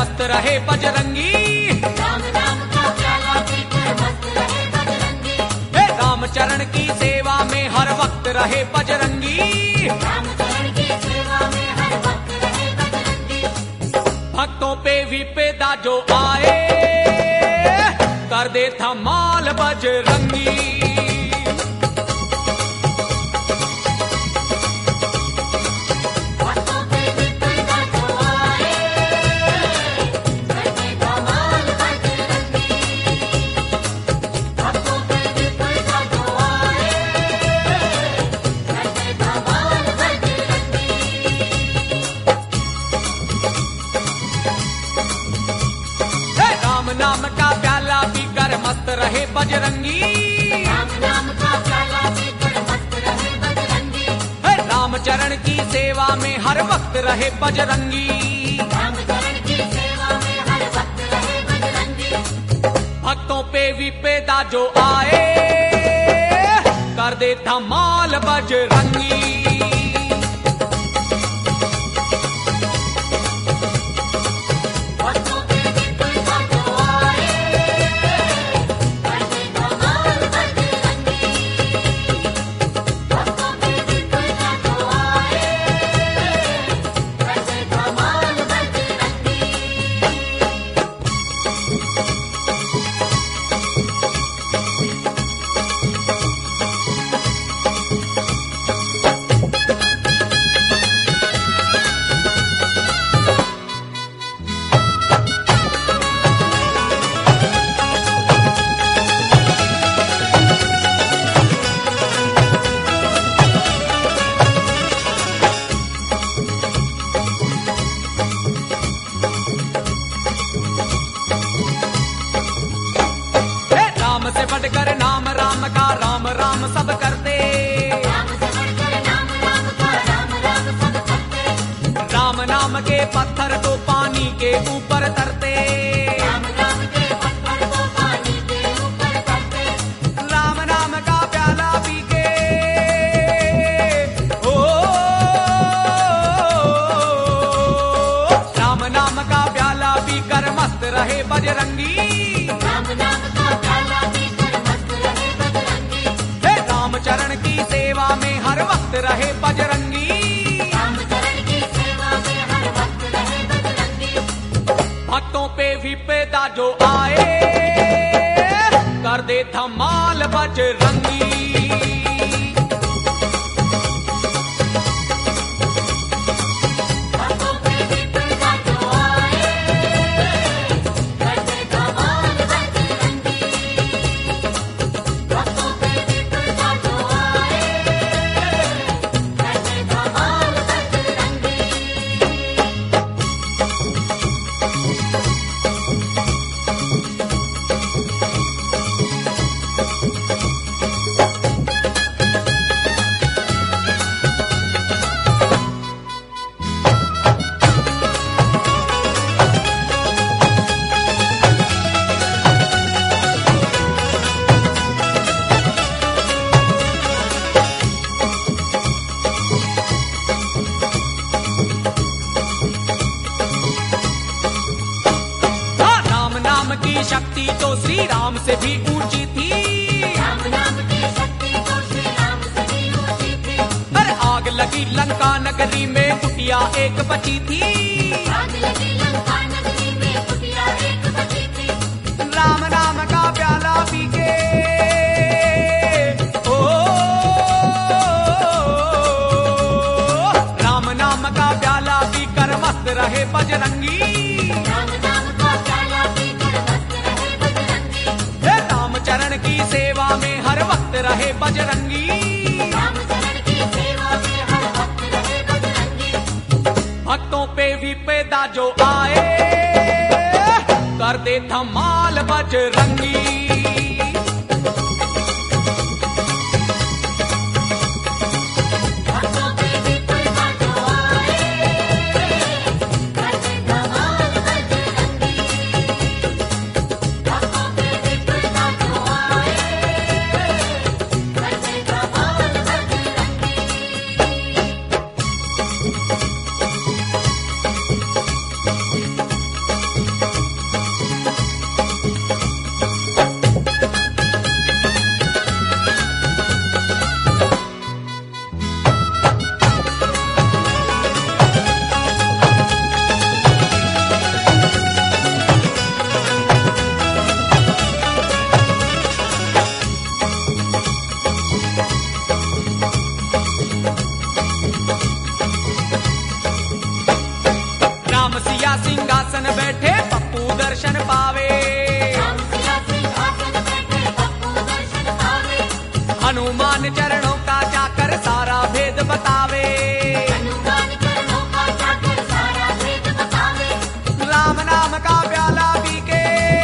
मस्त रहे बजरंगी। राम नाम का प्याला पीकर मस्त रहे बजरंगी। हे रामचरण की सेवा में हर वक्त रहे बजरंगी। रामचरण की सेवा में हर वक्त रहे बजरंगी। भक्तों पे विपदा जो आए कर दे धमाल बजरंगी। भक्तों पे विपदा जो आए कर दे धमाल बजरंगी। भक्तों पे विपदा जो आए कर दे धमाल बजरंगी। हे राम नाम का प्याला पीकर मस्त रहे बजरंगी। राम नाम का प्याला पीकर मस्त रहे बजरंगी। हे रामचरण की सेवा में हर वक्त रहे बजरंगी। रामचरण की सेवा में हर वक्त रहे बजरंगी। भक्तों पे विपदा जो आए कर दे धमाल बजरंगी। भक्तों पे विपदा जो आए कर दे धमाल बजरंगी। भक्तों पे विपदा जो आए कर दे धमाल बजरंगी। हे राम से बढ़कर नाम राम का राम राम सब करते। राम से बढ़कर नाम राम का राम राम सब करते। राम नाम के पत्थर को पानी के ऊपर तरते। राम नाम के पत्थर को पानी के ऊपर करते। राम नाम का प्याला पी के ओ राम नाम का प्याला पीकर मस्त रहे बजरंगी। राम नाम का प्याला पीकर मस्त रहे बजरंगी। हे रामचरण की सेवा में हर वक्त रहे बजरंगी। रामचरण की सेवा में हर वक्त रहे बजरंगी। भक्तों पे विपदा जो आए कर दे धमाल बजरंगी। भक्तों पे विपदा जो आए कर दे धमाल बजरंगी। भक्तों पे विपदा जो आए कर दे धमाल बजरंगी। हाँ, राम नाम की शक्ति तो श्री राम से भी ऊंची थी। राम नाम की शक्ति तो श्री राम से भी ऊंची थी। पर आग लगी लंका नगरी में कुटिया एक बची थी। आग लगी लंका नगरी में कुटिया एक बची थी। राम नाम का प्याला पी के ओ राम नाम का प्याला पीकर मस्त रहे बजरंगी। राम नाम का प्याला पीकर मस्त रहे बजरंगी। हे रामचरण की सेवा में हर वक्त रहे बजरंगी। रामचरण की सेवा में हर वक्त रहे बजरंगी। भक्तों पे विपदा जो आए कर दे धमाल बजरंगी। भक्तों पे विपदा जो आए कर दे धमाल बजरंगी। भक्तों पे विपदा जो आए कर दे धमाल बजरंगी। सिंहासन बैठे पप्पू दर्शन पावे। राम सिया सिंहासन बैठे पप्पू दर्शन पावे। हनुमान चरणों का जाकर सारा भेद बतावे। हनुमान चरणों का जाकर सारा भेद बतावे। राम नाम का प्याला पी के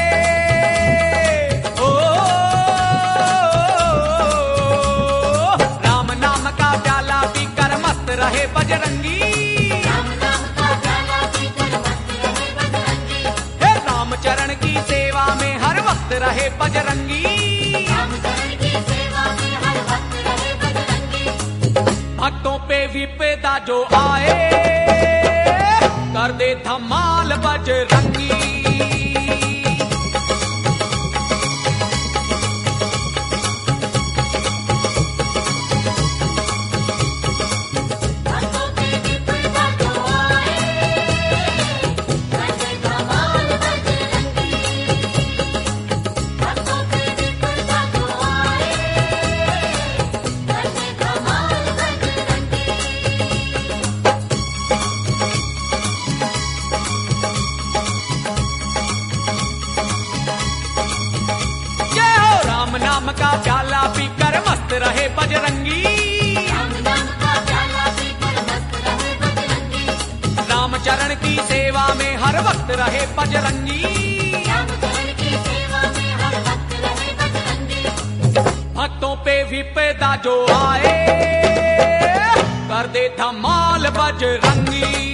ओ राम नाम का प्याला पी कर मस्त रहे बजरंगी। राम नाम का प्याला पीकर मस्त रहे बजरंगी। हे रामचरण की सेवा में हर वक्त रहे बजरंगी। राम चरण की सेवा में हर वक्त रहे बजरंगी। भक्तों पे विपदा जो आए कर दे धमाल बजरंगी। भक्तों पे विपदा जो आए कर दे धमाल बजरंगी। भक्तों पे विपदा जो आए कर दे धमाल बजरंगी। जय हो राम नाम का प्याला पीकर मस्त रहे बजरंगी। राम नाम का प्याला पीकर मस्त रहे बजरंगी। रामचरण की सेवा में हर वक्त रहे बजरंगी। राम चरण की सेवा में हर वक्त रहे बजरंगी। भक्तों पे विपदा जो आए कर दे धमाल बजरंगी।